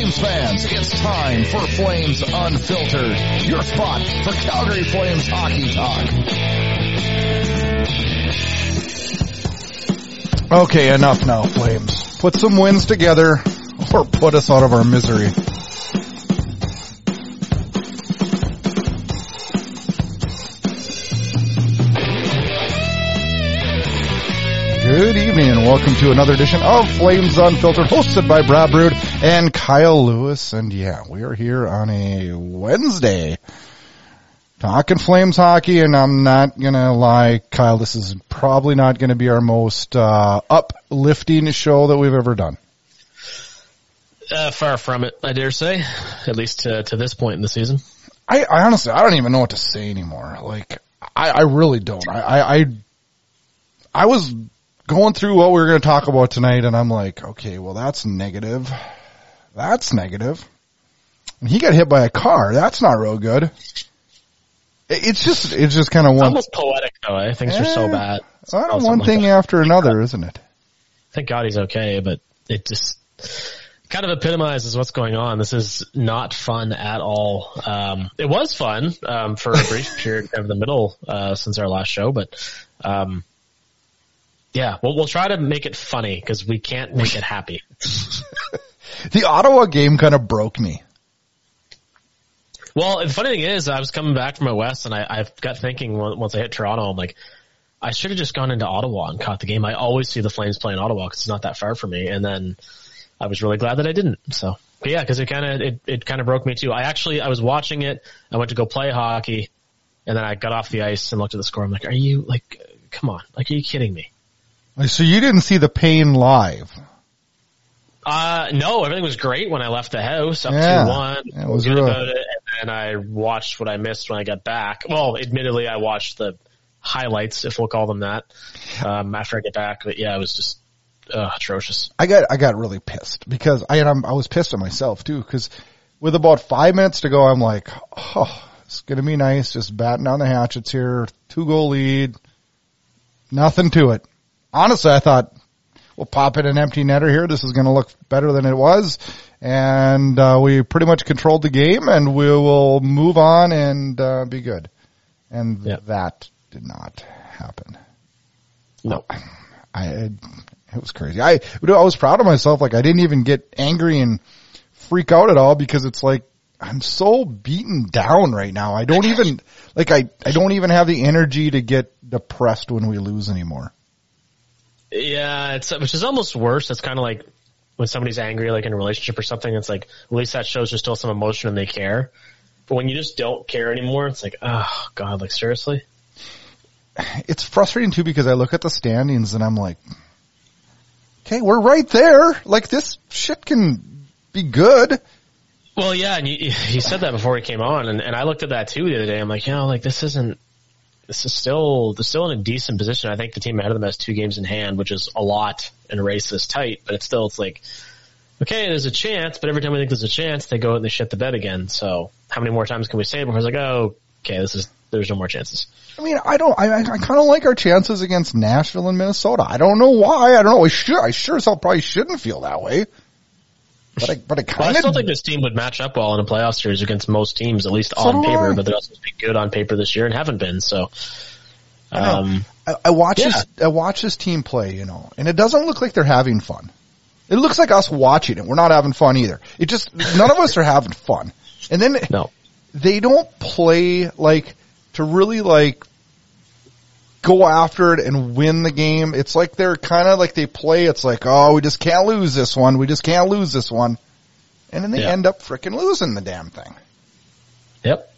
Flames fans, it's time for Flames Unfiltered, your spot for Calgary Flames hockey talk. Okay, enough now, Flames. Put some wins together or put us out of our misery. Good evening and welcome to another edition of Flames Unfiltered, hosted by Brad Brood and Kyle Lewis. And yeah, we are here on a Wednesday talking Flames hockey, and I'm not gonna lie, Kyle, this is probably not gonna be our most uplifting show that we've ever done. Far from it, I dare say, at least to this point in the season. I honestly, I don't even know what to say anymore. Like, I really don't. I was going through what we were going to talk about tonight, and I'm like, okay, well, that's negative. That's negative. And he got hit by a car. That's not real good. It's just kind of one. Almost poetic, though. Eh? Things are so bad. One thing like after another, isn't it? Thank God he's okay, but it just kind of epitomizes what's going on. This is not fun at all. It was fun for a brief period of the middle since our last show, but yeah, we'll try to make it funny because we can't make it happy. The Ottawa game kind of broke me. Well, the funny thing is, I was coming back from out west, and I got thinking once I hit Toronto, I'm like, I should have just gone into Ottawa and caught the game. I always see the Flames play in Ottawa because it's not that far from me, and then I was really glad that I didn't. So, but yeah, because it kind of broke me too. I was watching it. I went to go play hockey, and then I got off the ice and looked at the score. I'm like, come on, are you kidding me? So you didn't see the pain live? No, everything was great when I left the house, up 2-1. It was good real. about it, and then I watched what I missed when I got back. Well, admittedly, I watched the highlights, if we'll call them that, after I get back. But yeah, it was just atrocious. I got really pissed because I was pissed at myself too, because with about 5 minutes to go, I'm like, oh, it's gonna be nice, just batting down the hatchets here, 2-goal lead, nothing to it. Honestly, I thought, we'll pop in an empty netter here. This is going to look better than it was. And we pretty much controlled the game, and we will move on and be good. And that did not happen. No. It was crazy. I was proud of myself. Like, I didn't even get angry and freak out at all because it's like, I'm so beaten down right now. I don't even, I don't even have the energy to get depressed when we lose anymore. Yeah, which is almost worse. It's kind of like when somebody's angry, like in a relationship or something. It's like, at least that shows there's still some emotion and they care. But when you just don't care anymore, it's like, oh God, like seriously? It's frustrating too because I look at the standings and I'm like, okay, we're right there. Like, this shit can be good. Well, yeah, and he said that before he came on, and I looked at that too the other day. I'm like, this is still in a decent position. I think the team ahead of them has 2 games in hand, which is a lot in a race this tight, but it's like, okay, there's a chance, but every time we think there's a chance, they go out and they shit the bed again. So how many more times can we say it before it's like, oh, okay, there's no more chances. I mean, I kind of like our chances against Nashville and Minnesota. I don't know why. I don't know. I sure as hell probably shouldn't feel that way. But I kind of. Well, I still think this team would match up well in a playoff series against most teams, at least on paper. But they're also been good on paper this year and haven't been. So, I watch this team play, and it doesn't look like they're having fun. It looks like us watching it. We're not having fun either. None of us are having fun. And then they don't play to really go after it and win the game. It's like they're kind of like they play. It's like, oh, we just can't lose this one. We just can't lose this one. And then they end up freaking losing the damn thing. Yep.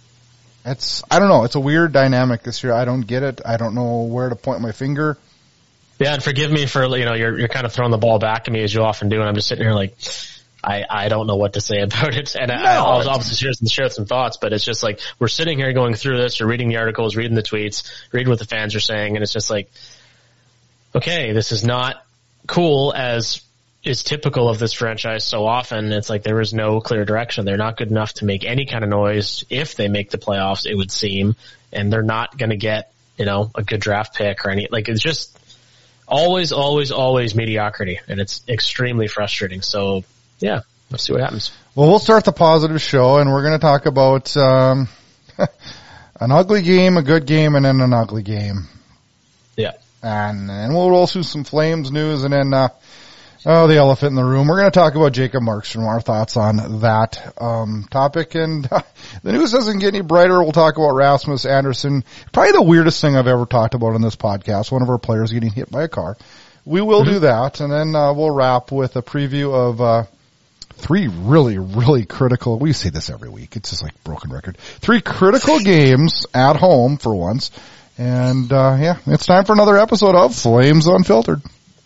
I don't know. It's a weird dynamic this year. I don't get it. I don't know where to point my finger. Yeah, and forgive me for, you're kind of throwing the ball back to me as you often do, and I'm just sitting here like, I don't know what to say about it. And I'll obviously share some thoughts, but it's just like, we're sitting here going through this, or reading the articles, reading the tweets, reading what the fans are saying, and it's just like, okay, this is not cool as is typical of this franchise so often. It's like there is no clear direction. They're not good enough to make any kind of noise if they make the playoffs, it would seem, and they're not going to get, a good draft pick or any, it's just always mediocrity, and it's extremely frustrating. So, yeah, Let's see what happens. Well, we'll start the positive show, and we're going to talk about an ugly game, a good game, and then an ugly game. Yeah. And then we'll roll through some Flames news, and then the elephant in the room. We're going to talk about Jacob Markstrom, our thoughts on that topic. And the news doesn't get any brighter. We'll talk about Rasmus Andersson. Probably the weirdest thing I've ever talked about on this podcast, one of our players getting hit by a car. We will do that, and then we'll wrap with a preview of 3 really, really critical, we say this every week, it's just like broken record, 3 critical games at home for once. And it's time for another episode of Flames Unfiltered.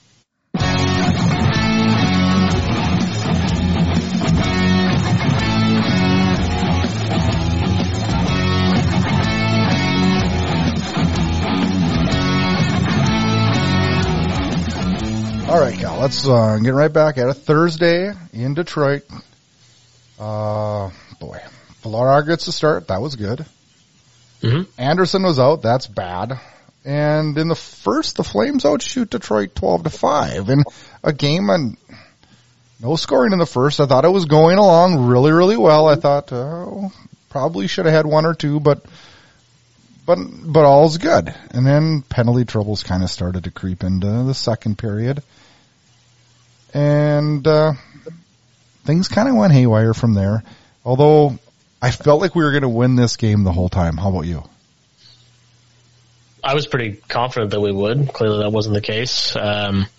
All right, Cal, let's get right back at it. Thursday in Detroit. Pilar gets a start. That was good. Mm-hmm. Anderson was out. That's bad. And in the first, the Flames outshoot Detroit 12-5 in a game and no scoring in the first. I thought it was going along really, really well. I thought, probably should have had 1 or 2, but all's good. And then penalty troubles kind of started to creep into the second period. And things kind of went haywire from there. Although I felt like we were going to win this game the whole time. How about you? I was pretty confident that we would. Clearly that wasn't the case. It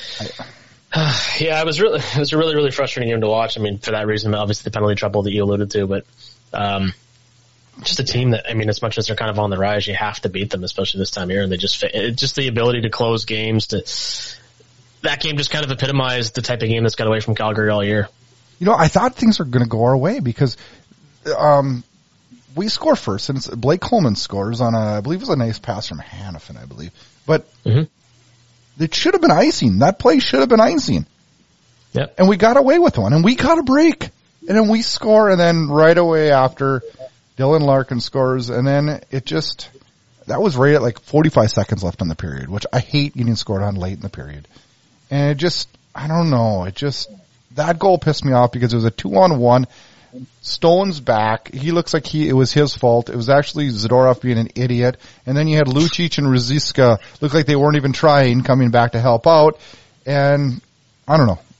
was a really, really frustrating game to watch. I mean, for that reason, obviously the penalty trouble that you alluded to, but just a team that, I mean, as much as they're kind of on the rise, you have to beat them, especially this time of year. And they just the ability to close games. That game just kind of epitomized the type of game that's got away from Calgary all year. You know, I thought things were going to go our way because we score first, and it's Blake Coleman scores on I believe it was a nice pass from Hanifin, I believe. But it should have been icing. That play should have been icing. Yep. And we got away with one, and we got a break. And then we score, and then right away after, Dylan Larkin scores, and then that was right at like 45 seconds left in the period, which I hate getting scored on late in the period. And I don't know, that goal pissed me off because it was a 2-on-1. Stone's back. He looks like it was his fault. It was actually Zadorov being an idiot. And then you had Lucic and Ruzicka look like they weren't even trying, coming back to help out. And I don't know.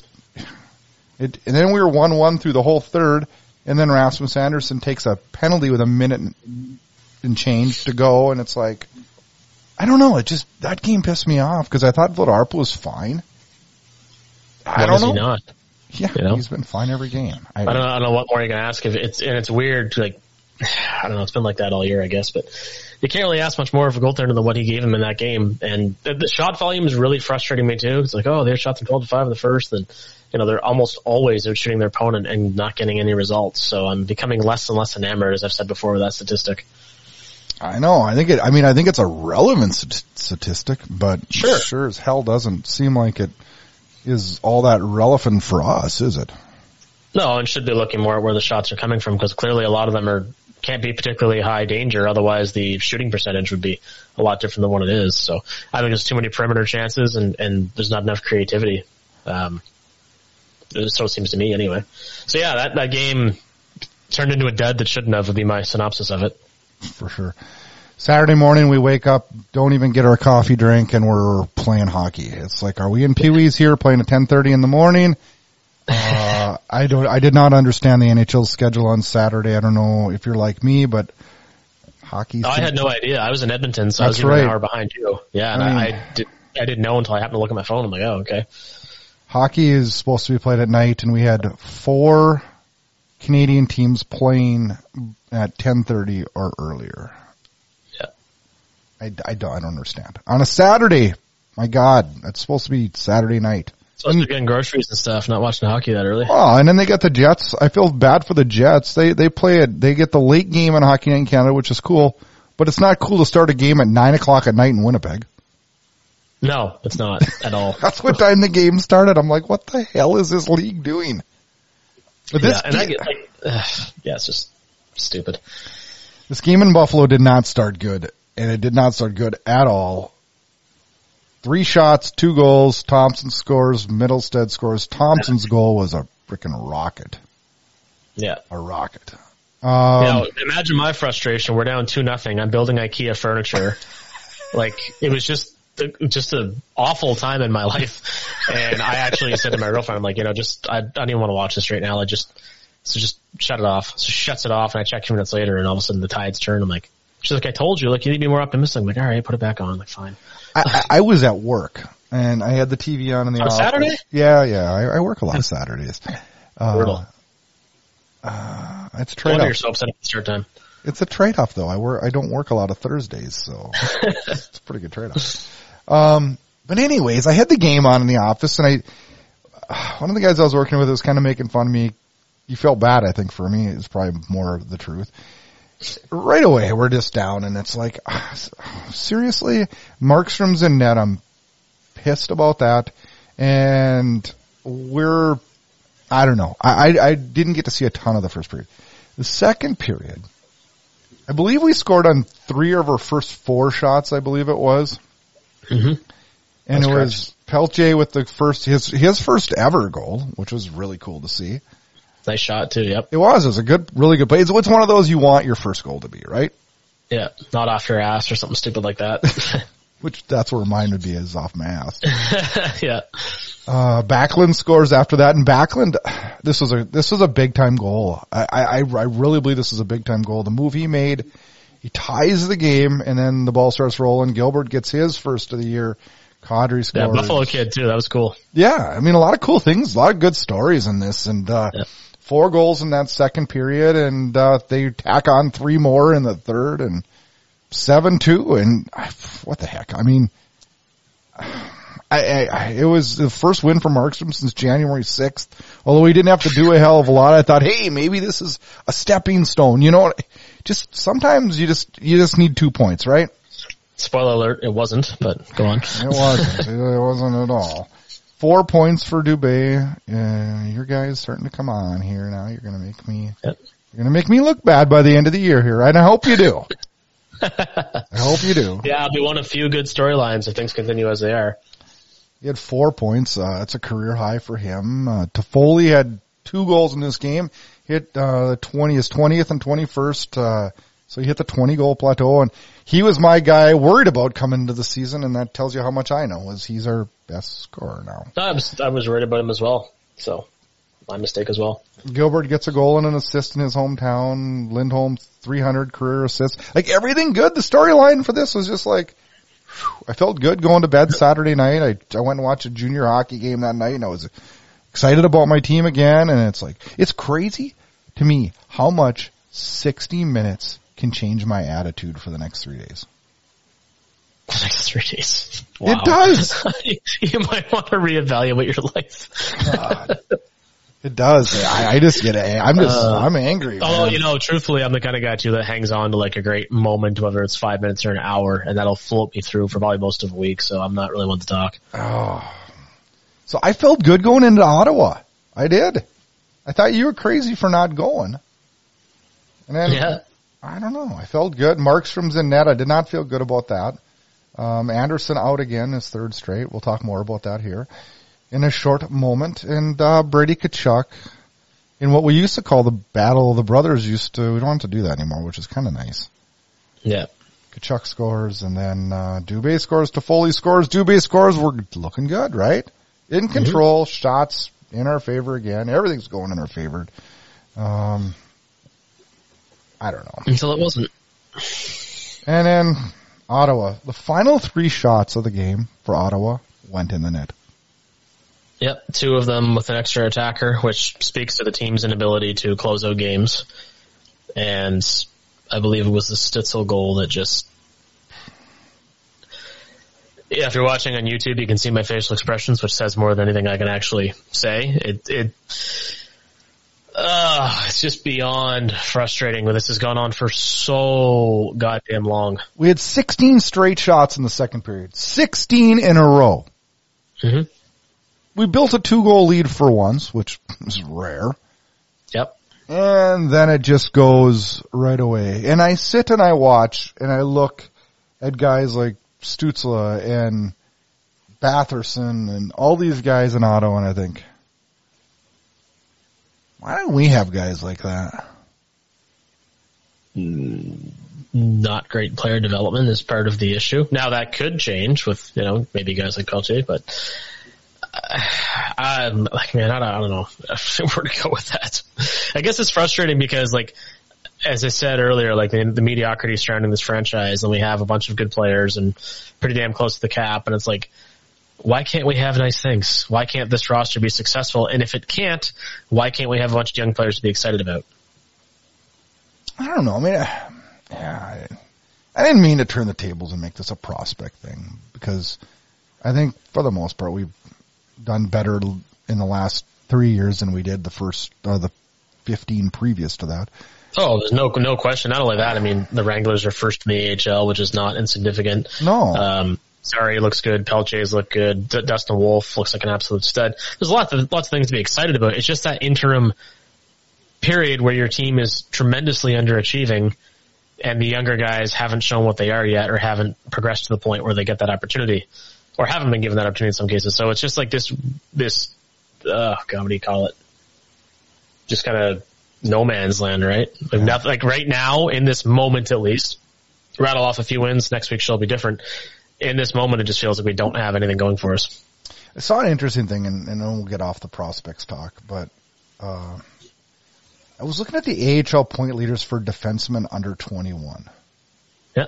And then we were 1-1 through the whole third. And then Rasmus Andersson takes a penalty with a minute and change to go. And it's like, I don't know. That game pissed me off because I thought Vladar was fine. I don't know. He not? Yeah, he's been fine every game. I don't know what more you can ask. It's weird. Like, I don't know. It's been like that all year, I guess. But you can't really ask much more of a goaltender than what he gave him in that game. And the shot volume is really frustrating me too. It's like, they shot them 12-5 in the first, and they're almost always shooting their opponent and not getting any results. So I'm becoming less and less enamored, as I've said before, with that statistic. I know. I think it's a relevant statistic, but sure as hell doesn't seem like it is all that relevant for us, is it? No, and should be looking more at where the shots are coming from, because clearly a lot of them can't be particularly high danger. Otherwise, the shooting percentage would be a lot different than what it is. So I think there's too many perimeter chances, and there's not enough creativity. So it seems to me, anyway. So yeah, that game turned into a dud that shouldn't have, would be my synopsis of it. For sure. Saturday morning, we wake up, don't even get our coffee drink, and we're playing hockey. It's like, are we in Pee Wee's here playing at 10:30 in the morning? I did not understand the NHL schedule on Saturday. I don't know if you're like me, but hockey. I had no idea. I was in Edmonton, so I was even an hour behind you. Yeah, and I didn't know until I happened to look at my phone. I'm like, oh, okay. Hockey is supposed to be played at night, and we had 4 Canadian teams playing at 10:30 or earlier. I don't understand. On a Saturday, my God, that's supposed to be Saturday night. Supposed to be getting groceries and stuff, not watching hockey that early. Oh, and then they got the Jets. I feel bad for the Jets. They play it. They get the late game on Hockey Night in Canada, which is cool, but it's not cool to start a game at 9:00 at night in Winnipeg. No, it's not at all. That's what time the game started. I'm like, what the hell is this league doing? But it's just stupid. This game in Buffalo did not start good. And it did not start good at all. 3 shots, 2 goals. Thompson scores. Middlestead scores. Thompson's goal was a freaking rocket. Yeah. A rocket. Imagine my frustration. We're down 2-0. I'm building IKEA furniture. Like, it was just an awful time in my life. And I actually said to my girlfriend, I'm like, I don't even want to watch this right now. Just shut it off. So she shuts it off, and I check 2 minutes later, and all of a sudden the tides turn. I'm like, she's like, I told you, like, you need to be more optimistic. I'm like, all right, put it back on. I'm like, fine. I was at work, and I had the TV on in the office. Saturday? Yeah. I work a lot of Saturdays. Brutal. It's a trade-off. You're so upset at the start time. It's a trade-off, though. I don't work a lot of Thursdays, so it's a pretty good trade-off. But anyways, I had the game on in the office, and one of the guys I was working with was kind of making fun of me. He felt bad, I think, for me. It's probably more the truth. Right away, we're just down, and it's like, seriously? Markstrom's in net. I'm pissed about that. And I don't know. I didn't get to see a ton of the first period. The second period, I believe we scored on 3 of our first 4 shots, I believe it was. Mm-hmm. And it was Peltier with his first ever goal, which was really cool to see. Nice shot too. Yep. It was a really good play. It's one of those you want your first goal to be, right? Yeah. Not off your ass or something stupid like that. Which that's where mine would be, is off my ass. Yeah. Backlund scores after that, and Backlund, this was a big time goal. I really believe this is a big time goal. The move he made, he ties the game, and then the ball starts rolling. Gilbert gets his first of the year. Kadri scores. Yeah, Buffalo kid too. That was cool. Yeah, I mean, a lot of cool things, a lot of good stories in this, and 4 goals in that second period, and they tack on 3 more in the third, and 7-2, and what the heck? I mean, it was the first win for Markstrom since January 6th. Although he didn't have to do a hell of a lot, I thought, hey, maybe this is a stepping stone. Just sometimes you just need 2 points, right? Spoiler alert, it wasn't, but go on. It wasn't. It wasn't at all. 4 points for Dubé. Your guys starting to come on here now. You're going to make me look bad by the end of the year here, right? I hope you do. I hope you do. Yeah, it'll be one of few good storylines if things continue as they are. He had 4 points. That's a career high for him. Toffoli had 2 goals in this game. Hit his 20th and 21st. So he hit the 20-goal plateau, and he was my guy worried about coming into the season, and that tells you how much I know, is he's our best scorer now. I was worried about him as well, so my mistake as well. Gilbert gets a goal and an assist in his hometown. Lindholm, 300 career assists. Like, everything good. The storyline for this was just like, I felt good going to bed Saturday night. I went and watched a junior hockey game that night, and I was excited about my team again, and it's like, it's crazy to me how much 60 minutes can change my attitude for the next 3 days. The next 3 days. Wow. It does. You might want to reevaluate your life. It does. I just get it. I'm angry. Although, truthfully, I'm the kind of guy too that hangs on to like a great moment, whether it's 5 minutes or an hour, and that'll float me through for probably most of a week. So I'm not really one to talk. Oh. So I felt good going into Ottawa. I did. I thought you were crazy for not going. And then, yeah. I don't know. I felt good. Markstrom's in net. I did not feel good about that. Anderson out again, his 3rd straight. We'll talk more about that here in a short moment. And Brady Tkachuk, in what we used to call the Battle of the Brothers, we don't have to do that anymore, which is kind of nice. Yeah. Tkachuk scores, and then Dubé scores, Toffoli scores, Dubé scores. We're looking good, right? In control, shots in our favor again. Everything's going in our favor. I don't know. Until it wasn't. And then Ottawa. The final 3 shots of the game for Ottawa went in the net. Yep, 2 of them with an extra attacker, which speaks to the team's inability to close out games. And I believe it was the Stützle goal that just... Yeah, if you're watching on YouTube, you can see my facial expressions, which says more than anything I can actually say. It's just beyond frustrating when this has gone on for so goddamn long. We had 16 straight shots in the second period. 16 in a row. Mm-hmm. We built a 2-goal lead for once, which is rare. Yep. And then it just goes right away. And I sit and I watch and I look at guys like Stützle and Batherson and all these guys in Ottawa, and I think, Why don't we have guys like that? Not great player development is part of the issue. Now that could change with, maybe guys like Pelche, but I don't know where to go with that. I guess it's frustrating because, as I said earlier, the mediocrity surrounding this franchise, and we have a bunch of good players and pretty damn close to the cap, and it's like, why can't we have nice things? Why can't this roster be successful? And if it can't, why can't we have a bunch of young players to be excited about? I don't know. I mean, I didn't mean to turn the tables and make this a prospect thing, because I think for the most part we've done better in the last 3 years than we did the 15 previous to that. Oh, there's no question. Not only that, I mean, the Wranglers are first in the AHL, which is not insignificant. No. Sarri looks good. Pelche's look good. Dustin Wolf looks like an absolute stud. There's lots of things to be excited about. It's just that interim period where your team is tremendously underachieving and the younger guys haven't shown what they are yet, or haven't progressed to the point where they get that opportunity, or haven't been given that opportunity in some cases. So it's just like this, what do you call it? Just kind of no man's land, right? Like right now, in this moment at least, rattle off a few wins, next week she'll be different. In this moment, it just feels like we don't have anything going for us. I saw an interesting thing, and then we'll get off the prospects talk, but I was looking at the AHL point leaders for defensemen under 21. Yeah.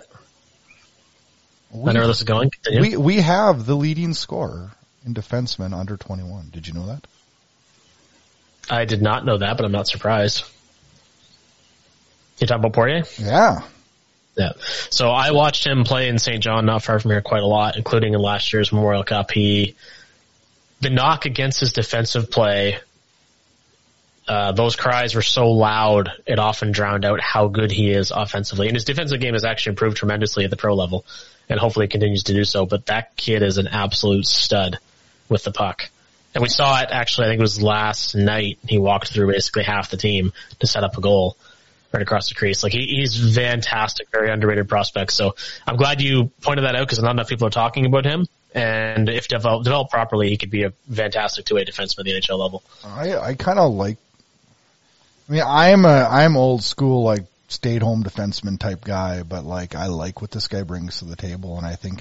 I know where this is going. Continue. We have the leading scorer in defensemen under 21. Did you know that? I did not know that, but I'm not surprised. You talking about Poirier? Yeah. Yeah. So I watched him play in St. John, not far from here, quite a lot, including in last year's Memorial Cup. The knock against his defensive play, those cries were so loud, it often drowned out how good he is offensively. And his defensive game has actually improved tremendously at the pro level, and hopefully continues to do so. But that kid is an absolute stud with the puck. And we saw it, actually, I think it was last night, he walked through basically half the team to set up a goal right across the crease. Like, he's fantastic, very underrated prospect. So I'm glad you pointed that out, because not enough people are talking about him. And if developed properly, he could be a fantastic two-way defenseman at the NHL level. I kind of like, I'm old school, stay-at-home defenseman type guy, but I like what this guy brings to the table, and I think,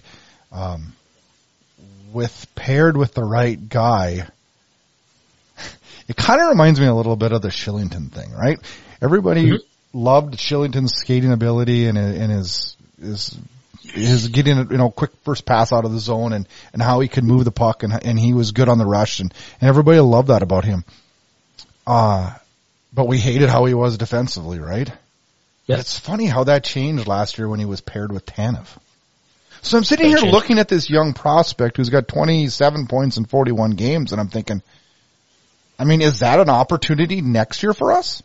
paired with the right guy, it kind of reminds me a little bit of the Shillington thing, right? Everybody loved Shillington's skating ability and his getting quick first pass out of the zone and how he could move the puck and he was good on the rush and everybody loved that about him. But we hated how he was defensively, right? Yeah. It's funny how that changed last year when he was paired with Tanev. So I'm sitting here looking at this young prospect who's got 27 points in 41 games, and I'm thinking, is that an opportunity next year for us?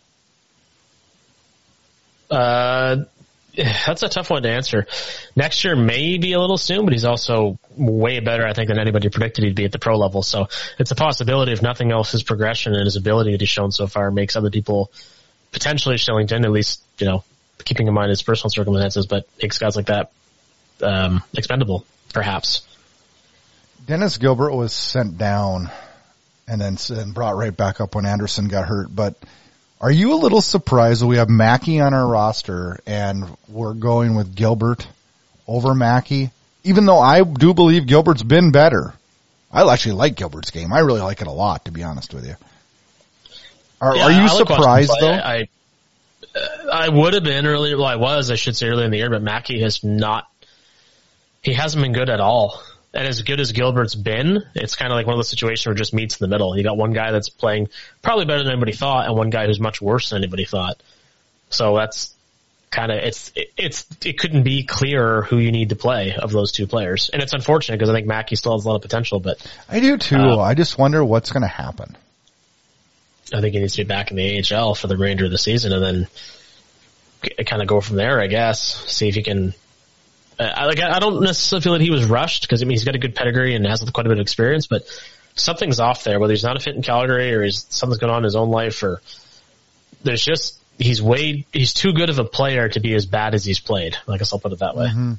That's a tough one to answer. Next year may be a little soon, but he's also way better, I think, than anybody predicted he'd be at the pro level. So it's a possibility. If nothing else, his progression and his ability that he's shown so far makes other people, potentially Shillington, at least, keeping in mind his personal circumstances, but makes guys like that expendable, perhaps. Dennis Gilbert was sent down and then brought right back up when Anderson got hurt. But are you a little surprised that we have Mackey on our roster and we're going with Gilbert over Mackey? Even though I do believe Gilbert's been better. I actually like Gilbert's game. I really like it a lot, to be honest with you. Are you surprised, though? I would have been earlier. Well, I should say earlier in the year, but Mackey he hasn't been good at all. And as good as Gilbert's been, it's kind of like one of those situations where it just meets in the middle. You got one guy that's playing probably better than anybody thought, and one guy who's much worse than anybody thought. So that's kind of, it couldn't be clearer who you need to play of those two players. And it's unfortunate because I think Mackey still has a lot of potential, but. I do too. I just wonder what's going to happen. I think he needs to be back in the AHL for the remainder of the season and then kind of go from there, I guess. See if he can. I don't necessarily feel that he was rushed because he's got a good pedigree and has quite a bit of experience, but something's off there. Whether he's not a fit in Calgary or something's going on in his own life, or there's just he's too good of a player to be as bad as he's played. I guess I'll put it that way. Mm-hmm.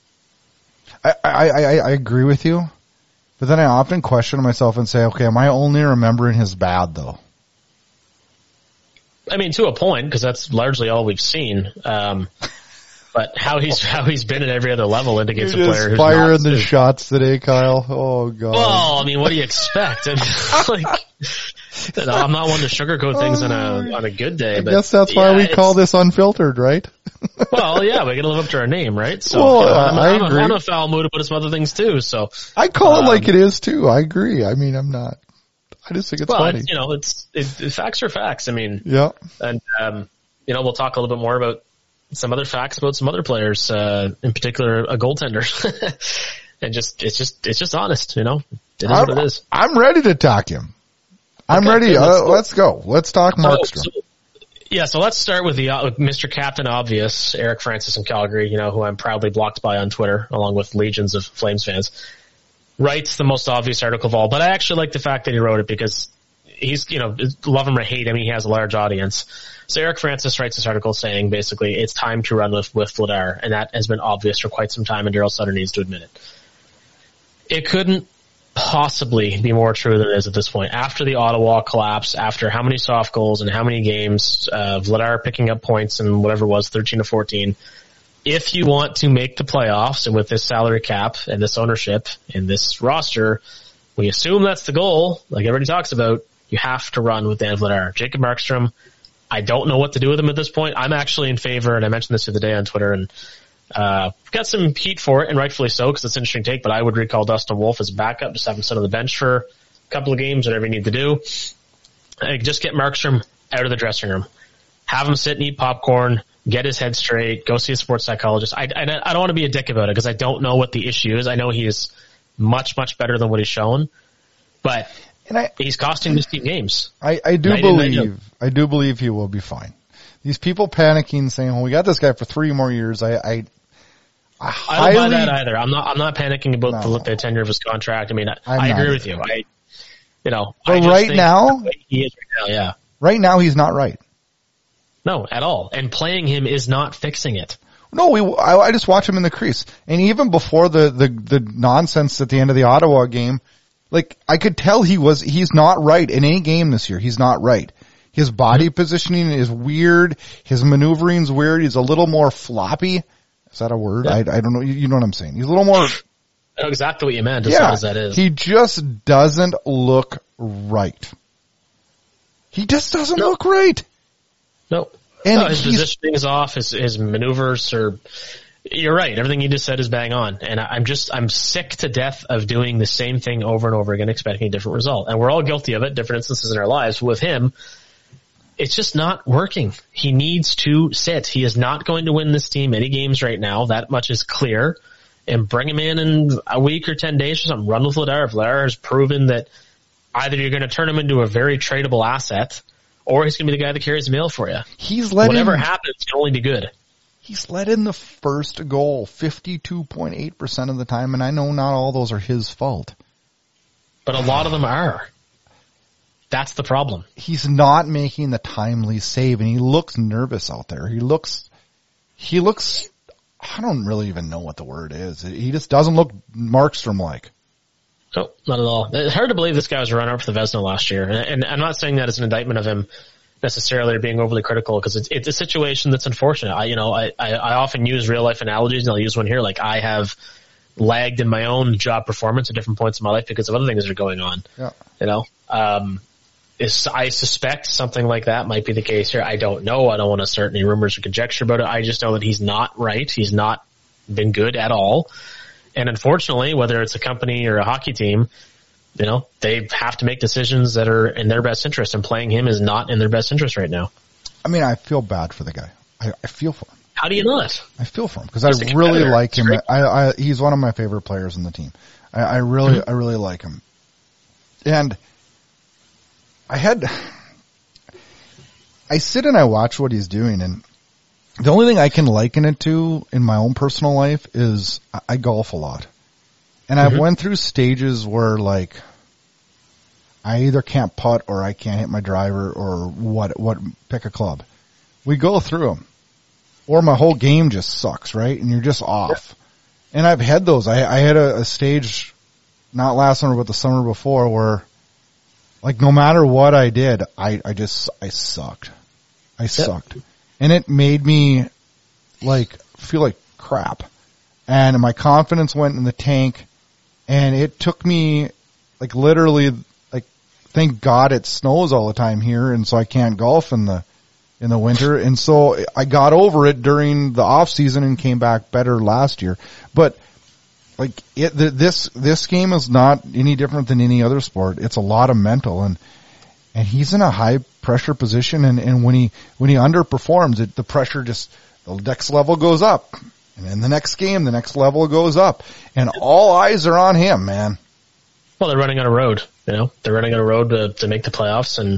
I agree with you, but then I often question myself and say, okay, am I only remembering his bad though? I mean, to a point, because that's largely all we've seen. But how he's been at every other level indicates a player who's firing the shots today, Kyle. Oh God. Well, I mean, what do you expect? I mean, I'm not one to sugarcoat things on a good day. But I guess that's why we call this unfiltered, right? Well, yeah, we got to live up to our name, right? So well, I agree. I'm a foul mood about some other things too. So I call it like it is too. I agree. I mean, I'm not. I just think it's funny. It's facts are facts. I mean, yeah. And we'll talk a little bit more about some other facts about some other players, in particular a goaltender. And it's just honest, It is what it is. I'm ready to attack him. I'm ready. Let's go. Let's talk Markstrom. So let's start with Mr. Captain Obvious, Eric Francis in Calgary, who I'm proudly blocked by on Twitter, along with legions of Flames fans. Writes the most obvious article of all, but I actually like the fact that he wrote it because he's, love him or hate him, he has a large audience. So Eric Francis writes this article saying basically it's time to run with Vladar, and that has been obvious for quite some time, and Daryl Sutter needs to admit it. It couldn't possibly be more true than it is at this point. After the Ottawa collapse, after how many soft goals and how many games, Vladar picking up points and whatever it was, 13 to 14, if you want to make the playoffs, and with this salary cap and this ownership and this roster, we assume that's the goal, like everybody talks about, you have to run with Dan Vladar. Jacob Markstrom, I don't know what to do with him at this point. I'm actually in favor, and I mentioned this the other day on Twitter, and got some heat for it, and rightfully so, because it's an interesting take, but I would recall Dustin Wolf as backup, just have him sit on the bench for a couple of games, whatever you need to do. Just get Markstrom out of the dressing room. Have him sit and eat popcorn, get his head straight, go see a sports psychologist. I don't want to be a dick about it, because I don't know what the issue is. I know he is much, much better than what he's shown, but he's costing this team games. I do believe he will be fine. These people panicking, saying, "Well, we got this guy for 3 more years." I don't buy that either. I'm not panicking about the tenure of his contract. I mean, I agree with you. But right now, he is right now. Yeah. Right now, he's not right. No, at all. And playing him is not fixing it. No, I just watch him in the crease, and even before the nonsense at the end of the Ottawa game, like I could tell he's not right in any game this year. He's not right. His body positioning is weird. His maneuvering's weird. He's a little more floppy. Is that a word? Yeah. I don't know. You know what I'm saying. He's a little more. I know exactly what you meant. As hard as that is. He just doesn't look right. He just doesn't look right. No. And his positioning is off. His maneuvers are. You're right. Everything you just said is bang on. And I'm sick to death of doing the same thing over and over again, expecting a different result. And we're all guilty of it, different instances in our lives. With him, it's just not working. He needs to sit. He is not going to win this team any games right now. That much is clear. And bring him in a week or 10 days or something. Run with Vladar. Vladar has proven that either you're going to turn him into a very tradable asset, or he's going to be the guy that carries the mail for you. Whatever happens, it can only be good. He's let in the first goal 52.8% of the time, and I know not all those are his fault. But a lot of them are. That's the problem. He's not making the timely save, and he looks nervous out there. He looks, I don't really even know what the word is. He just doesn't look Markstrom-like. No, not at all. It's hard to believe this guy was a runner-up for the Vezina last year, and I'm not saying that as an indictment of him necessarily or being overly critical, because it's a situation that's unfortunate. I often use real life analogies, and I'll use one here. Like, I have lagged in my own job performance at different points in my life because of other things that are going on. Yeah. I suspect something like that might be the case here. I don't know. I don't want to start any rumors or conjecture about it. I just know that he's not right. He's not been good at all. And unfortunately, whether it's a company or a hockey team, they have to make decisions that are in their best interest, and playing him is not in their best interest right now. I mean, I feel bad for the guy. I feel for him. How do you not? I feel for him because I really like him. He's one of my favorite players in the team. I really like him. And I sit and I watch what he's doing, and the only thing I can liken it to in my own personal life is I golf a lot. And I've went through stages where, like, I either can't putt or I can't hit my driver or pick a club. We go through them. Or my whole game just sucks, right? And you're just off. And I've had those. I had a stage, not last summer, but the summer before, where, like, no matter what I did, I sucked. I sucked. And it made me feel like crap. And my confidence went in the tank, and it took me literally thank God it snows all the time here, and so I can't golf in the winter. And so I got over it during the off season and came back better last year. But this game is not any different than any other sport. It's a lot of mental, and he's in a high pressure position, and when he underperforms, the pressure the next level goes up. And in the next game, the next level goes up, and all eyes are on him, man. Well, they're running on a road, they're running on a road to make the playoffs. And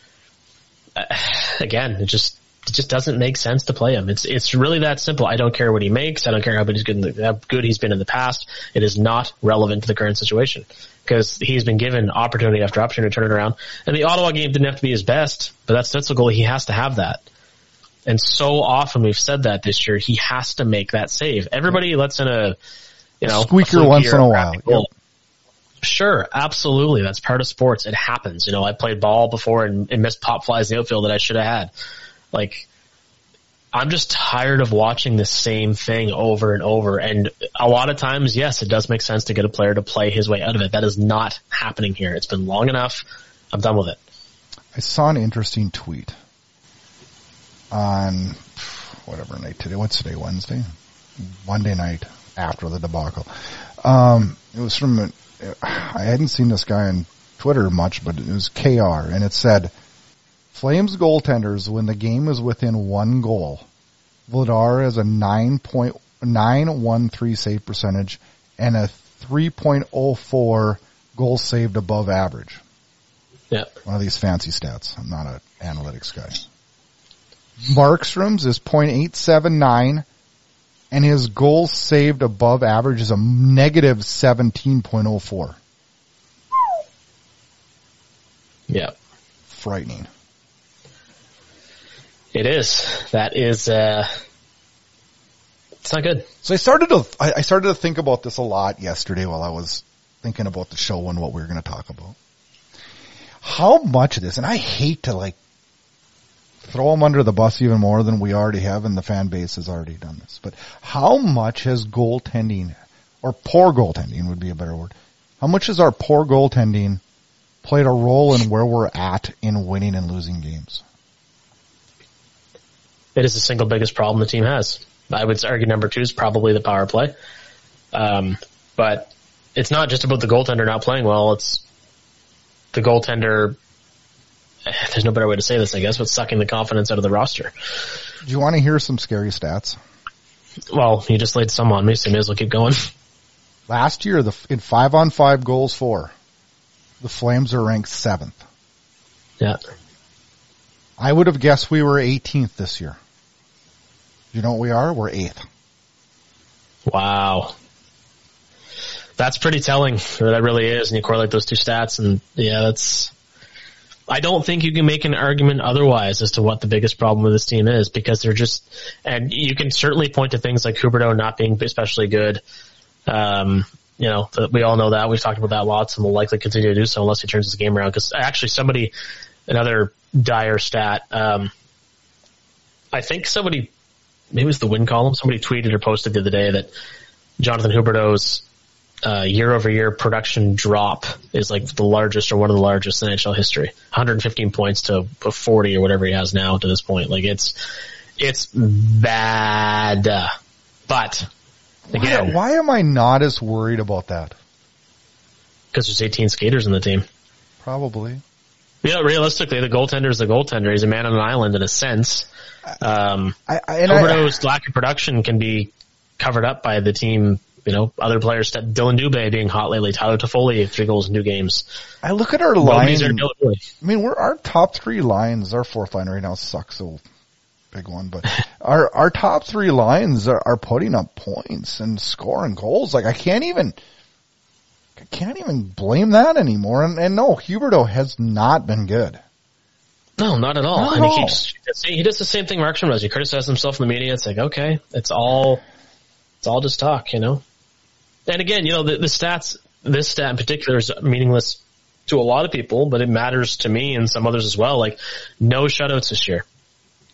again, it just doesn't make sense to play him. It's really that simple. I don't care what he makes. I don't care how good he's been in the past. It is not relevant to the current situation, because he's been given opportunity after opportunity to turn it around. And the Ottawa game didn't have to be his best, but that's the goal. He has to have that. And so often we've said that this year, he has to make that save. Everybody lets in a squeaker once in a while. Yep. Sure, absolutely. That's part of sports. It happens. I played ball before and missed pop flies in the outfield that I should have had. I'm just tired of watching the same thing over and over. And a lot of times, yes, it does make sense to get a player to play his way out of it. That is not happening here. It's been long enough. I'm done with it. I saw an interesting tweet on whatever night today. What's today? Wednesday? Monday night after the debacle. It was from, I hadn't seen this guy on Twitter much, but it was KR, and it said, Flames goaltenders, when the game is within 1 goal, Vladar has a 9.913 save percentage and a 3.04 goals saved above average. Yeah. One of these fancy stats. I'm not an analytics guy. Markstrom's is .879, and his goals saved above average is a negative 17.04. Yeah. Frightening. It is. That is, it's not good. So I started to think about this a lot yesterday while I was thinking about the show and what we were going to talk about. How much of this, and I hate to throw them under the bus even more than we already have, and the fan base has already done this, but how much has goaltending, or poor goaltending would be a better word, how much has our poor goaltending played a role in where we're at in winning and losing games? It is the single biggest problem the team has. I would argue number 2 is probably the power play. But it's not just about the goaltender not playing well. It's the goaltender, there's no better way to say this, I guess, but sucking the confidence out of the roster. Do you want to hear some scary stats? Well, you just laid some on me, so you may as well keep going. Last year, in 5-on-5 goals for, the Flames are ranked 7th. Yeah. I would have guessed we were 18th this year. You know what we are? We're 8th. Wow. That's pretty telling. That really is. And you correlate those two stats, and yeah, that's, I don't think you can make an argument otherwise as to what the biggest problem with this team is, because they're just, and you can certainly point to things like Huberdeau not being especially good. We all know that. We've talked about that lots, and will likely continue to do so unless he turns his game around. Because actually another dire stat, I think somebody, maybe it was the win column, somebody tweeted or posted the other day that Jonathan Huberdeau's year-over-year production drop is like the largest, or one of the largest in NHL history. 115 points to 40 or whatever he has now to this point. Like it's bad. But again, why am I not as worried about that? Because there's 18 skaters in the team. Probably. Yeah, realistically, the goaltender is the goaltender. He's a man on an island in a sense. Huberdeau's lack of production can be covered up by the team. Other players, Dylan Dubé being hot lately, Tyler Toffoli, 3 goals in 2 games. I look at our line. Our top 3 lines, our 4th line right now sucks, so big one, but our top 3 lines are putting up points and scoring goals. Like I can't even blame that anymore. And no, Huberdeau has not been good. No, not at all. He does the same thing Markstrom does. He criticizes himself in the media. It's like, okay, it's all just talk, And again, the stats, this stat in particular is meaningless to a lot of people, but it matters to me and some others as well. Like, no shutouts this year.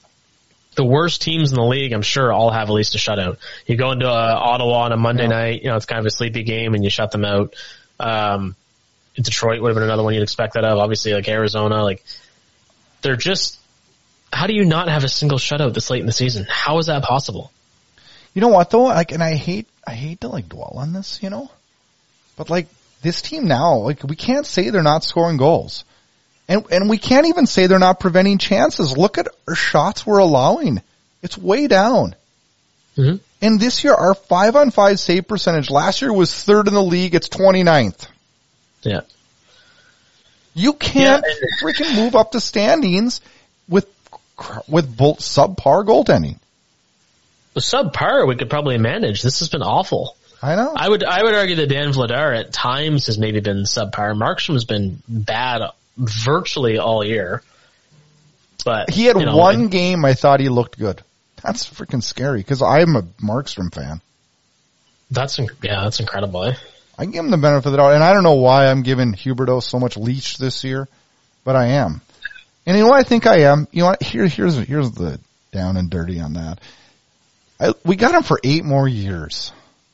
the worst teams in the league, I'm sure, all have at least a shutout. You go into Ottawa on a Monday night, it's kind of a sleepy game, and you shut them out. Detroit would have been another one you'd expect that of. Obviously, like Arizona, they're just. How do you not have a single shutout this late in the season? How is that possible? You know what though? And I hate to dwell on this, but this team now, we can't say they're not scoring goals. And we can't even say they're not preventing chances. Look at our shots we're allowing. It's way down. Mm-hmm. And this year, our 5-on-5 save percentage last year was 3rd in the league. It's 29th. Yeah. You can't freaking move up the standings with subpar goaltending. The subpar we could probably manage. This has been awful. I know. I would argue that Dan Vladar at times has maybe been subpar. Markstrom has been bad virtually all year. But he had one game I thought he looked good. That's freaking scary because I'm a Markstrom fan. That's incredible. Eh? I give him the benefit of the doubt, and I don't know why I'm giving Huberdeau so much leash this year, but I am. And you know what I think I am? You know what? Here's the down and dirty on that. We got him for 8 more years.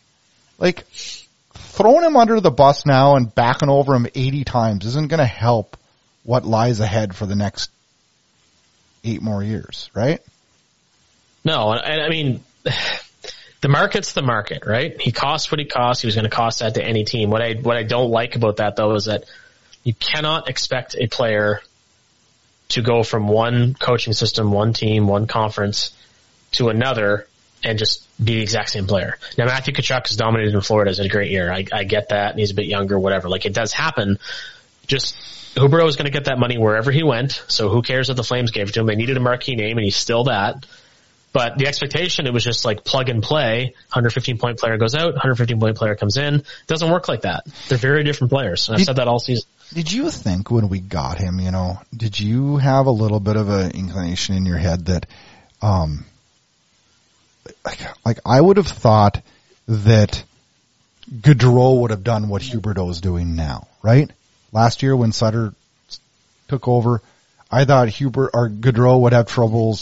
Throwing him under the bus now and backing over him 80 times isn't going to help what lies ahead for the next 8 more years, right? No, and I mean, the market's the market, right? He costs what he costs. He was going to cost that to any team. What I don't like about that, though, is that you cannot expect a player to go from one coaching system, one team, one conference to another and just be the exact same player. Now, Matthew Tkachuk has dominated in Florida, has had a great year. I get that, and he's a bit younger, whatever. It does happen. Just Huberdeau is going to get that money wherever he went, so who cares if the Flames gave it to him? They needed a marquee name, and he's still that. But the expectation, it was just plug and play. 115-point player goes out, 115-point player comes in. It doesn't work like that. They're very different players, and I've said that all season. Did you think when we got him, did you have a little bit of an inclination in your head that, I would have thought that Gaudreau would have done what Huberdeau is doing now, right? Last year when Sutter took over, I thought Gaudreau would have troubles,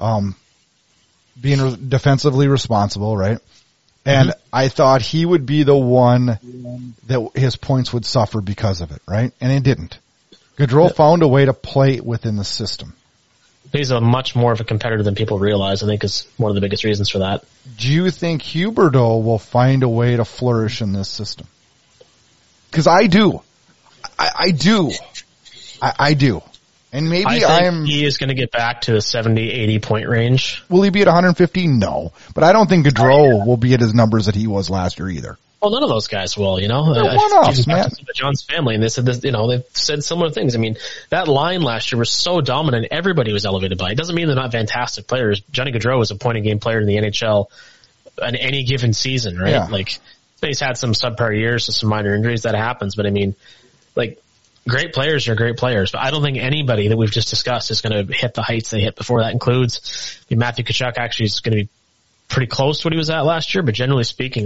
being defensively responsible, right? And I thought he would be the one that his points would suffer because of it, right? And it didn't. Gaudreau found a way to play within the system. He's a much more of a competitor than people realize, I think, is one of the biggest reasons for that. Do you think Huberdeau will find a way to flourish in this system? Because I do. I do. I do. And maybe I think he is going to get back to the 70, 80-point range. Will he be at 150? No. But I don't think Gaudreau will be at his numbers that he was last year either. Well, none of those guys will, They're one-offs, man. John's family, and they said this, they've said similar things. I mean, that line last year was so dominant, everybody was elevated by it. It doesn't mean they're not fantastic players. Johnny Gaudreau was a point-a-game player in the NHL on any given season, right? Yeah. He's had some subpar years, some minor injuries, that happens, but I mean, great players are great players, but I don't think anybody that we've just discussed is going to hit the heights they hit before. That includes Matthew Tkachuk actually is going to be pretty close to what he was at last year, but generally speaking,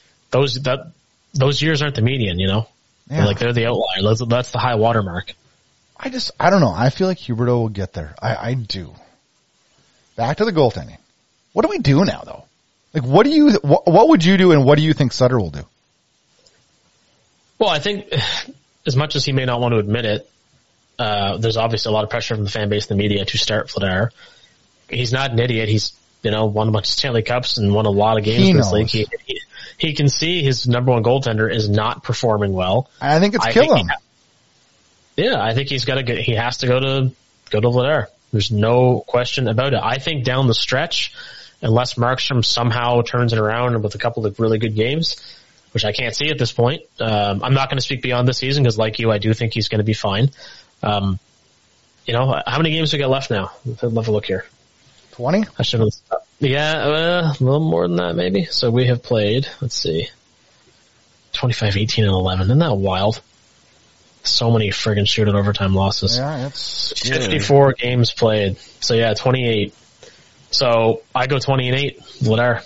those years aren't the median, Yeah. They're the outlier. That's the high water mark. I don't know. I feel like Huberdeau will get there. I do. Back to the goaltending. What do we do now, though? What would you do, and what do you think Sutter will do? Well, I think, as much as he may not want to admit it, there's obviously a lot of pressure from the fan base and the media to start Vladar. He's not an idiot. He's, won a bunch of Stanley Cups and won a lot of games in this league. He can see his number one goaltender is not performing well. I think it's killing him. I think he has to go to Vladar. There's no question about it. I think down the stretch, unless Markstrom somehow turns it around with a couple of really good games, which I can't see at this point. I'm not going to speak beyond this season because, like you, I do think he's going to be fine. How many games we got left now? Let's have a look here. 20? I should have. Yeah, a little more than that maybe. So we have played, let's see, 25, 18, and 11. Isn't that wild? So many friggin' shootout overtime losses. Yeah, it's scary. 54 games played. So 28. So I go 20-8, Vladar.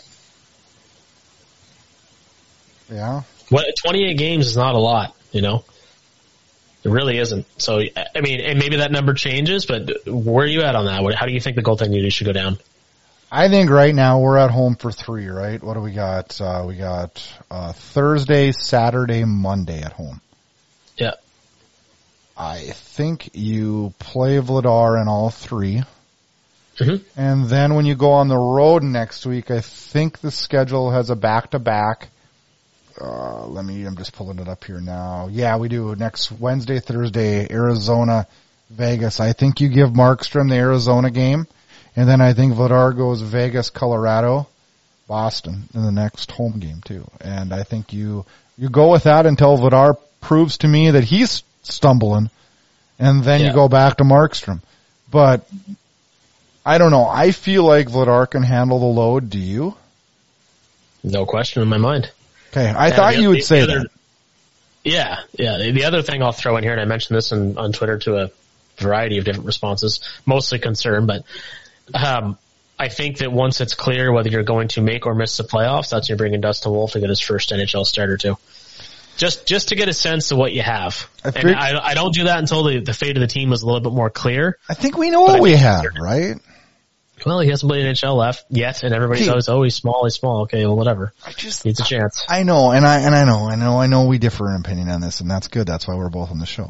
Yeah. 28 games is not a lot, It really isn't. So, I mean, and maybe that number changes, but where are you at on that? How do you think the goaltending unit should go down? I think right now we're at home for 3, right? What do we got? We got Thursday, Saturday, Monday at home. Yeah. I think you play Vladar in all 3. Mm-hmm. And then when you go on the road next week, I think the schedule has a back-to-back. I'm just pulling it up here now. Yeah, we do. Next Wednesday, Thursday, Arizona, Vegas. I think you give Markstrom the Arizona game. And then I think Vladar goes Vegas, Colorado, Boston in the next home game too. And I think you go with that until Vladar proves to me that he's stumbling, and then you go back to Markstrom. But I don't know. I feel like Vladar can handle the load. Do you? No question in my mind. Okay, I thought you would say that. Yeah. The other thing I'll throw in here, and I mentioned this on Twitter to a variety of different responses, mostly concern, but I think that once it's clear whether you're going to make or miss the playoffs, that's when you're bringing Dustin Wolf to get his first NHL starter too. Just to get a sense of what you have. I don't do that until the fate of the team is a little bit more clear. I think we know what we have, right? Well, he hasn't played NHL left yet, and everybody goes, "Oh, he's small. Okay, well, whatever. Needs a chance." I know, and I know we differ in opinion on this, and that's good. That's why we're both on the show.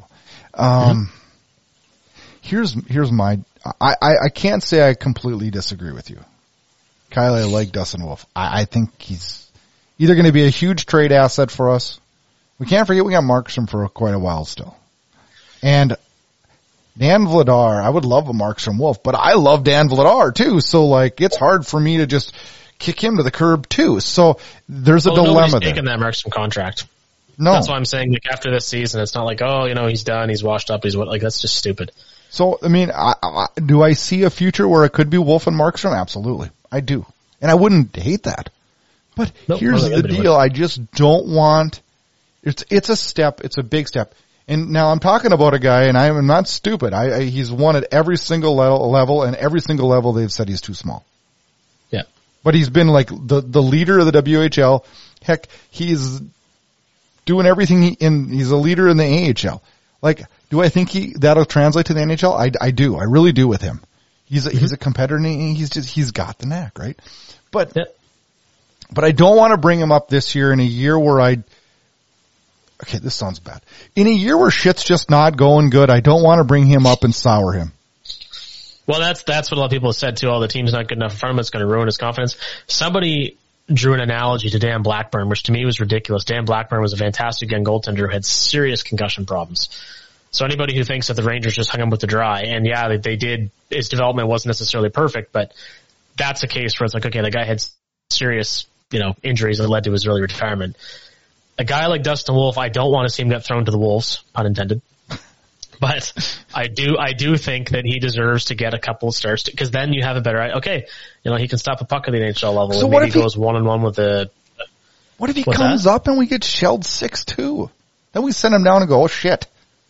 Here's my. I can't say I completely disagree with you, Kyle. I like Dustin Wolf. I think he's either going to be a huge trade asset for us. We can't forget we got Markstrom for quite a while still, and Dan Vladar, I would love a Markstrom Wolf, but I love Dan Vladar too. So like, it's hard for me to just kick him to the curb too. So there's a dilemma there. Taking that Markstrom contract. No, that's why I'm saying like after this season, it's not like, oh, he's done, he's washed up, that's just stupid. So I mean, do I see a future where it could be Wolf and Markstrom? Absolutely, I do, and I wouldn't hate that. But here's the deal: I just don't want. It's a step. It's a big step. And now I'm talking about a guy, and I'm not stupid. He's won at every single level, and every single level they've said he's too small. Yeah. But he's been like the leader of the WHL. Heck, he's doing everything he's a leader in the AHL. Like, do I think that'll translate to the NHL? I do. I really do with him. He's a competitor, and he's got the knack, right? But I don't want to bring him up this year in a year where okay, this sounds bad. In a year where shit's just not going good, I don't want to bring him up and sour him. Well, that's what a lot of people have said too. Oh, the team's not good enough in front of him. It's going to ruin his confidence. Somebody drew an analogy to Dan Blackburn, which to me was ridiculous. Dan Blackburn was a fantastic young goaltender who had serious concussion problems. So anybody who thinks that the Rangers just hung him with the dry, and yeah, they did, his development wasn't necessarily perfect, but that's a case where it's like, okay, the guy had serious, injuries that led to his early retirement. A guy like Dustin Wolf, I don't want to see him get thrown to the Wolves, pun intended. But I do think that he deserves to get a couple of starts because then you have a better, okay, he can stop a puck at the NHL level. So and maybe he goes 1-on-1 with the. What if he comes up and we get shelled 6-2? Then we send him down and go, oh shit.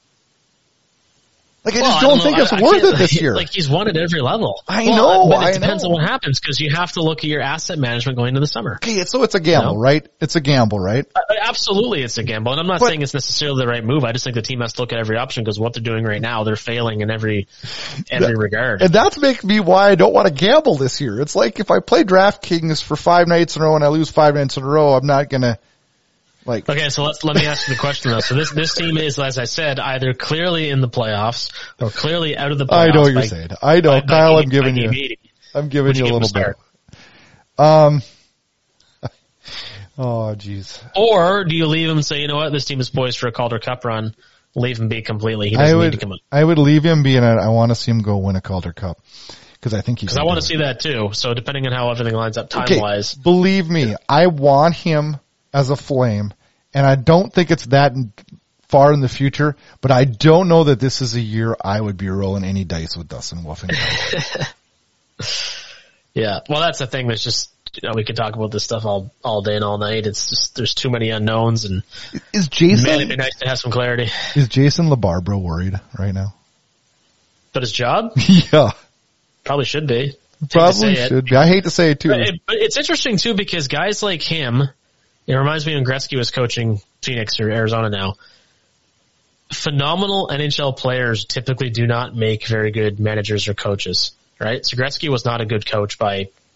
Like, I just don't think it's worth it this year. Like, he's won at every level. I know. But it depends on what happens because you have to look at your asset management going into the summer. Okay, so it's a gamble, right? It's a gamble, right? Absolutely, it's a gamble. And I'm not saying it's necessarily the right move. I just think the team has to look at every option because what they're doing right now, they're failing in every regard. And that's making me why I don't want to gamble this year. It's like if I play DraftKings for 5 nights in a row and I lose 5 nights in a row, I'm not going to. Okay, so let me ask you the question though. So this team is, as I said, either clearly in the playoffs or clearly out of the playoffs. I know what you're saying. I know, Kyle. I'm giving you a little bit. Oh, jeez. Or do you leave him and say, you know what, this team is poised for a Calder Cup run. Leave him be completely. He doesn't need to come up. I would leave him be, and I want to see him go win a Calder Cup because I think I want to see that too. So depending on how everything lines up time wise, believe me, I want him as a Flame, and I don't think it's that far in the future, but I don't know that this is a year I would be rolling any dice with Dustin Wolf. Yeah, well, that's the thing. That's just, we could talk about this stuff all day and all night. It's just, there's too many unknowns, and it'd be nice to have some clarity. Is Jason LaBarbera worried right now? But his job? Yeah. Probably should be. Probably should be. I hate to say it too. But it's interesting too because guys like him, it reminds me when Gretzky was coaching Phoenix or Arizona now. Phenomenal NHL players typically do not make very good managers or coaches, right? So Gretzky was not a good coach by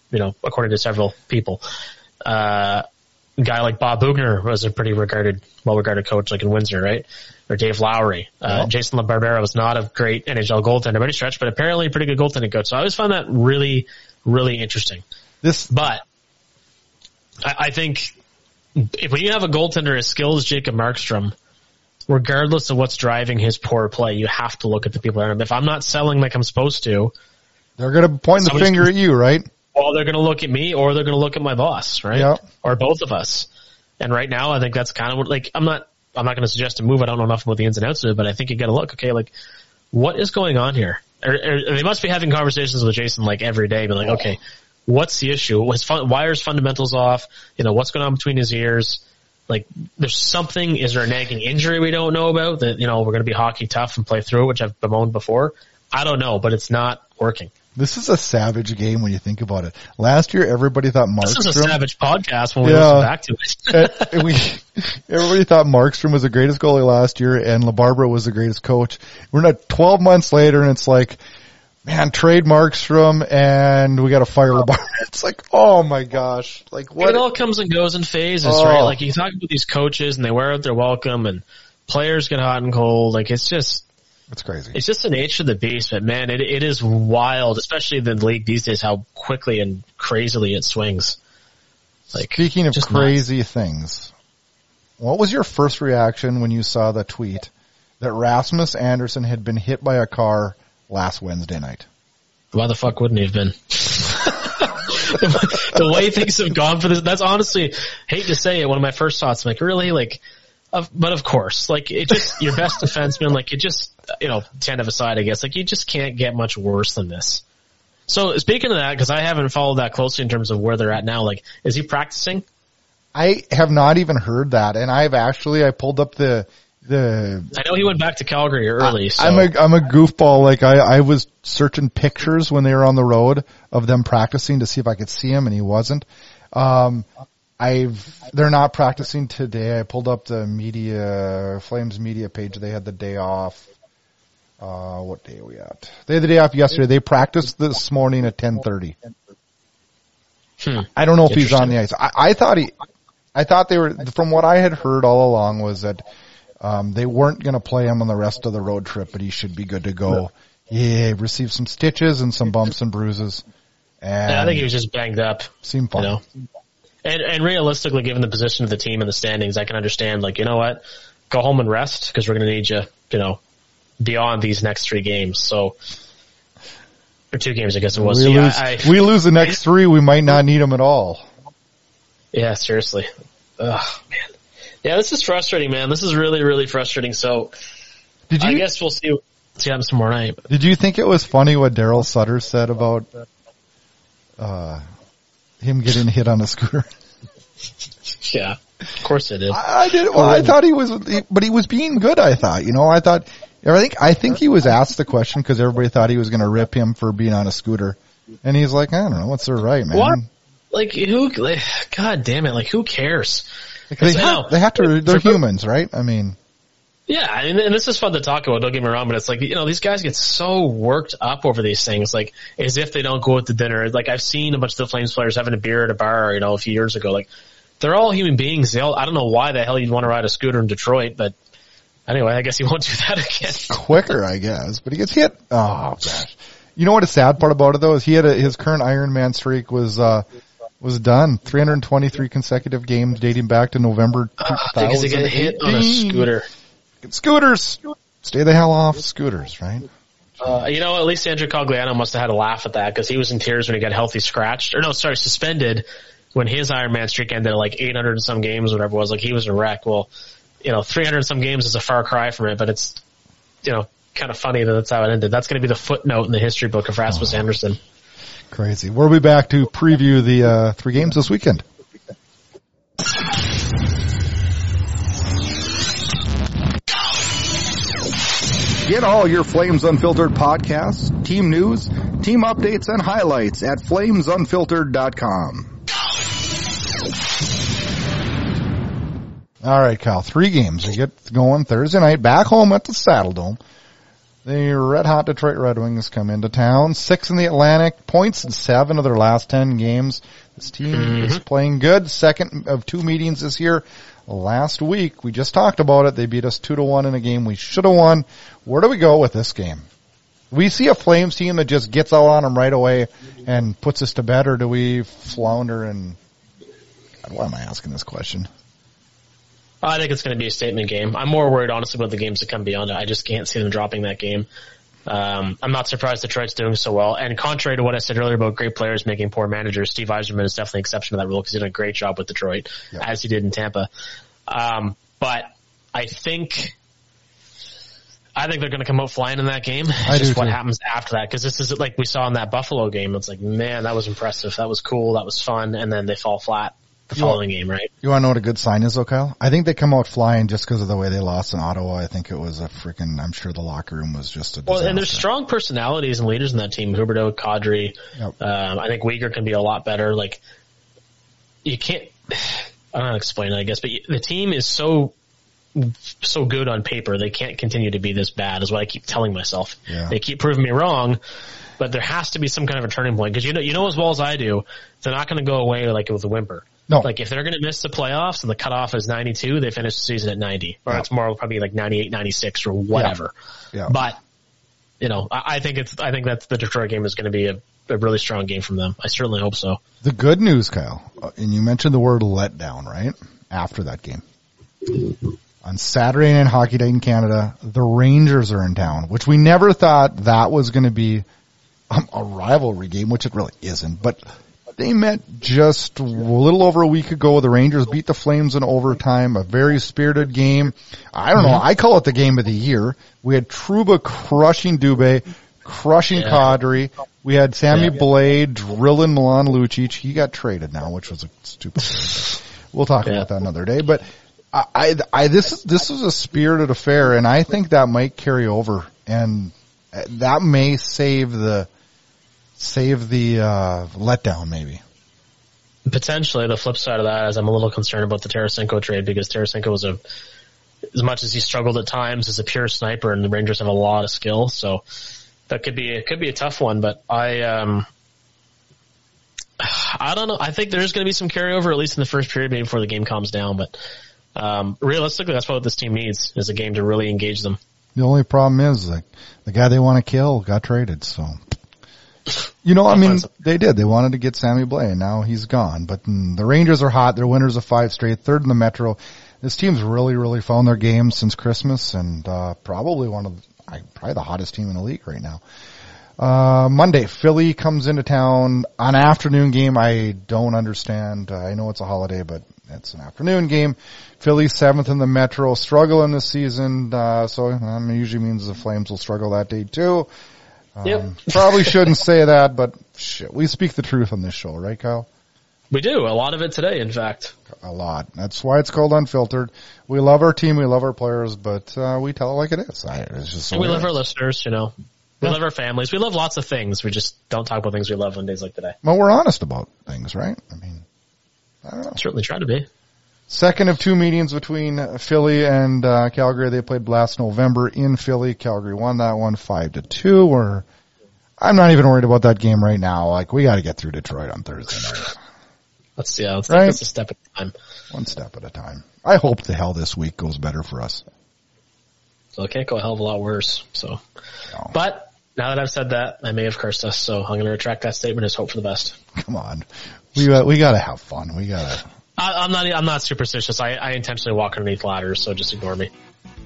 according to several people. A guy like Bob Bugner was a pretty well-regarded coach, like in Windsor, right? Or Dave Lowry. Jason LaBarbera was not a great NHL goaltender by any stretch, but apparently a pretty good goaltending coach. So I always found that really, really interesting. But I think when you have a goaltender as skilled as Jacob Markstrom, regardless of what's driving his poor play, you have to look at the people around him. If I'm not selling like I'm supposed to, they're going to point the finger at you, right? Well, they're going to look at me, or they're going to look at my boss, right? Yep. Or both of us. And right now, I think that's kind of what, like, I'm not going to suggest a move. I don't know enough about the ins and outs of it, but I think you got to look, okay, like, what is going on here? Or they must be having conversations with Jason like every day, but like, okay, what's the issue? Why are his fundamentals off? What's going on between his ears? Like, there's something. Is there a nagging injury we don't know about that, we're going to be hockey tough and play through it, which I've bemoaned before? I don't know, but it's not working. This is a savage game when you think about it. Last year, everybody thought Markstrom... This is a savage podcast when we listen back to it. Everybody thought Markstrom was the greatest goalie last year and LaBarbera was the greatest coach. We're not 12 months later and it's like, man, trade Markstrom and we got to fire LaBarbera. It's like, oh my gosh. Like what? It all comes and goes in phases, right? Like you talk about these coaches and they wear out their welcome and players get hot and cold. Like it's crazy. It's just the nature of the beast, but man, it is wild, especially in the league these days, how quickly and crazily it swings. Like, speaking of crazy things, what was your first reaction when you saw the tweet that Rasmus Andersson had been hit by a car last Wednesday night? Why the fuck wouldn't he have been? The way things have gone for this, that's honestly, hate to say it, one of my first thoughts. I'm like, really? Like, but of course, like it just, your best defenseman, like it just, tend of aside, I guess, like you just can't get much worse than this. So speaking of that, because I haven't followed that closely in terms of where they're at now, like, is he practicing? I have not even heard that, and I pulled up the. I know he went back to Calgary early. So. I'm a goofball. Like I was searching pictures when they were on the road of them practicing to see if I could see him, and he wasn't. They're not practicing today. I pulled up the Flames media page. They had the day off. What day are we at? They had the day off yesterday. They practiced this morning at 10:30. I don't know if he's on the ice. I thought they were, from what I had heard all along was that, they weren't going to play him on the rest of the road trip, but he should be good to go. Yeah, received some stitches and some bumps and bruises. And I think he was just banged up. Seemed fine. And realistically, given the position of the team and the standings, I can understand, like, you know what? Go home and rest because we're going to need you, beyond these next 3 games. So, or 2 games, I guess it was. We lose the next 3, we might not need them at all. Yeah, seriously. Oh, man. Yeah, this is frustrating, man. This is really, really frustrating. So, I guess we'll see what happens tomorrow night. Did you think it was funny what Daryl Sutter said about him getting hit on a scooter? Yeah, of course it is. I did. Well, I thought he was being good. I thought, I think he was asked the question because everybody thought he was going to rip him for being on a scooter, and he's like, I don't know, what's their right, man? What? Like who? God damn it! Like who cares? They have to. They're humans, right? I mean. Yeah, and this is fun to talk about, don't get me wrong, but it's like, these guys get so worked up over these things, like, as if they don't go out to dinner. Like, I've seen a bunch of the Flames players having a beer at a bar, a few years ago. Like, they're all human beings. I don't know why the hell you'd want to ride a scooter in Detroit, but anyway, I guess he won't do that again. Quicker, I guess, but he gets hit. Oh, gosh. You know what the sad part about it, though, is his current Ironman streak was done. 323 consecutive games dating back to November 2000. Because he got hit on a scooter. Scooters. Stay the hell off scooters, right? At least Andrew Cogliano must have had a laugh at that because he was in tears when he got suspended when his Ironman streak ended at like 800 and some games, whatever it was. Like he was a wreck. Well, 300 and some games is a far cry from it, but it's, kind of funny that that's how it ended. That's going to be the footnote in the history book of Rasmus Andersson. Crazy. We'll be back to preview the 3 games this weekend. Get all your Flames Unfiltered podcasts, team news, team updates, and highlights at flamesunfiltered.com. All right, Kyle, 3 games. We get going Thursday night back home at the Saddledome. The red-hot Detroit Red Wings come into town. 6 in the Atlantic, points in 7 of their last 10 games. This team is playing good. Second of 2 meetings this year. Last week, we just talked about it. They beat us 2-1 in a game we should have won. Where do we go with this game? We see a Flames team that just gets out on them right away and puts us to bed, or do we flounder and... Why am I asking this question? I think it's going to be a statement game. I'm more worried, honestly, about the games that come beyond it. I just can't see them dropping that game. I'm not surprised Detroit's doing so well. And contrary to what I said earlier about great players making poor managers, Steve Yzerman is definitely an exception to that rule because he did a great job with Detroit, as he did in Tampa. But I think they're going to come out flying in that game. It's just what happens after that, because this is like we saw in that Buffalo game. It's like, man, that was impressive. That was cool. That was fun. And then they fall flat the following game, right? You want to know what a good sign is, though, Kyle? I think they come out flying just because of the way they lost in Ottawa. I think it was I'm sure the locker room was just a disaster. Well, and there's strong personalities and leaders in that team. Huberdeau, Kadri. Yep. I think Uyghur can be a lot better. Like, you can't, I don't know how to explain it, I guess, but the team is so good on paper. They can't continue to be this bad, is what I keep telling myself. Yeah. They keep proving me wrong. But there has to be some kind of a turning point, because you know as well as I do, they're not going to go away like with a whimper. No. Like if they're going to miss the playoffs and the cutoff is 92, they finish the season at 90, or it's more probably like 98, 96 or whatever. Yeah. But I think that's the Detroit game is going to be a really strong game from them. I certainly hope so. The good news, Kyle, and you mentioned the word letdown, right? After that game. On Saturday Night Hockey Night in Canada, the Rangers are in town, which we never thought that was going to be a rivalry game, which it really isn't. But they met just a little over a week ago. The Rangers beat the Flames in overtime, a very spirited game. I don't know. I call it the game of the year. We had Trouba crushing Dubé, crushing Kadri. We had Sammy Blais drilling Milan Lucic. He got traded now, which was a stupid thing. We'll talk about that another day. But this is a spirited affair, and I think that might carry over, and that may save the letdown, maybe. Potentially. The flip side of that is I'm a little concerned about the Tarasenko trade, because Tarasenko was as much as he struggled at times, as a pure sniper, and the Rangers have a lot of skill, so that could be a tough one. But I don't know. I think there's going to be some carryover, at least in the first period, maybe before the game calms down. But realistically, that's what this team needs, is a game to really engage them. The only problem is, like, the guy they want to kill got traded, so. I mean, they did. They wanted to get Sammy Blais, and now he's gone. But the Rangers are hot. They're winners of 5 straight, third in the Metro. This team's really, really found their game since Christmas, and probably probably the hottest team in the league right now. Monday, Philly comes into town. An afternoon game, I don't understand. I know it's a holiday, but it's an afternoon game. Philly 7th in the Metro, struggling this season, so usually means the Flames will struggle that day too. Probably shouldn't say that, but shit, we speak the truth on this show, right, Kyle? We do. A lot of it today, in fact. A lot. That's why it's called Unfiltered. We love our team, we love our players, but we tell it like it is. It's just we love our listeners, We love our families. We love lots of things. We just don't talk about things we love on days like today. Well, we're honest about things, right? I mean, I don't know. Certainly try to be. Second of 2 meetings between Philly and Calgary. They played last November in Philly. Calgary won that one 5-2. I'm not even worried about that game right now. Like, we got to get through Detroit on Thursday night. Let's take this a step at a time. One step at a time. I hope the hell this week goes better for us. So it can't go a hell of a lot worse. So, no. But now that I've said that, I may have cursed us. So I'm going to retract that statement. Just hope for the best. Come on, we got to have fun. We got to. I'm not superstitious. I intentionally walk underneath ladders, so just ignore me.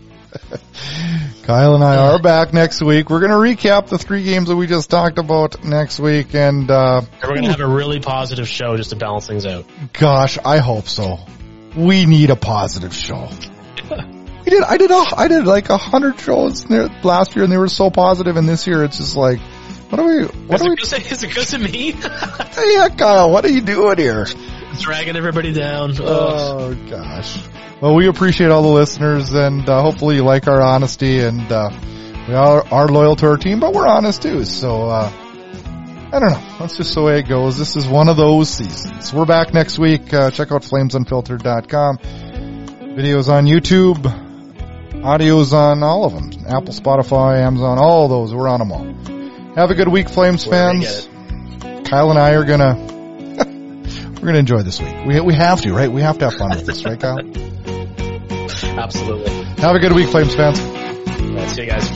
Kyle and I are back next week. We're going to recap the 3 games that we just talked about next week, and we're going to have a really positive show just to balance things out. Gosh, I hope so. We need a positive show. I did like 100 shows last year, and they were so positive, and this year it's just like, is it because of me? Yeah, Kyle, what are you doing here? Dragging everybody down. Oh, gosh. Well, we appreciate all the listeners, and hopefully you like our honesty, and we are loyal to our team, but we're honest too. So, I don't know. That's just the way it goes. This is one of those seasons. We're back next week. Check out FlamesUnfiltered.com. Videos on YouTube. Audio's on all of them. Apple, Spotify, Amazon, all those. We're on them all. Have a good week, Flames fans. Kyle and I are gonna we're gonna enjoy this week. We have to, right? We have to have fun with this, right, Kyle? Absolutely. Have a good week, Flames fans. See you guys.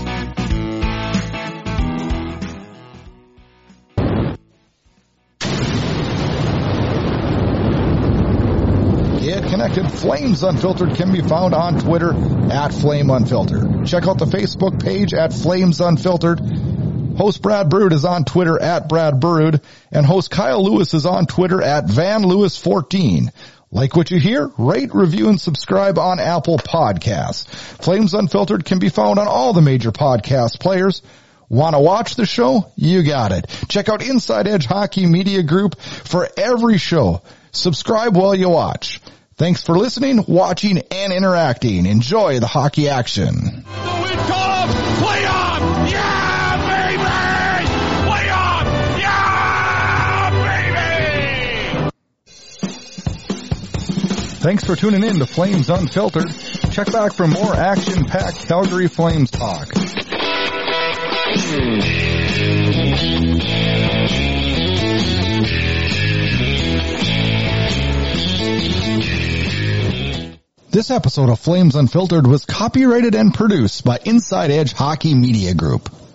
Get connected. Flames Unfiltered can be found on Twitter at Flame Unfiltered. Check out the Facebook page at Flames Unfiltered. Host Brad Brood is on Twitter at Brad Brood, and host Kyle Lewis is on Twitter at VanLewis14. Like what you hear? Rate, review, and subscribe on Apple Podcasts. Flames Unfiltered can be found on all the major podcast players. Want to watch the show? You got it. Check out Inside Edge Hockey Media Group for every show. Subscribe while you watch. Thanks for listening, watching, and interacting. Enjoy the hockey action. The win column, play on! Yeah, baby! Play on! Yeah, baby! Thanks for tuning in to Flames Unfiltered. Check back for more action-packed Calgary Flames talk. This episode of Flames Unfiltered was copyrighted and produced by Inside Edge Hockey Media Group.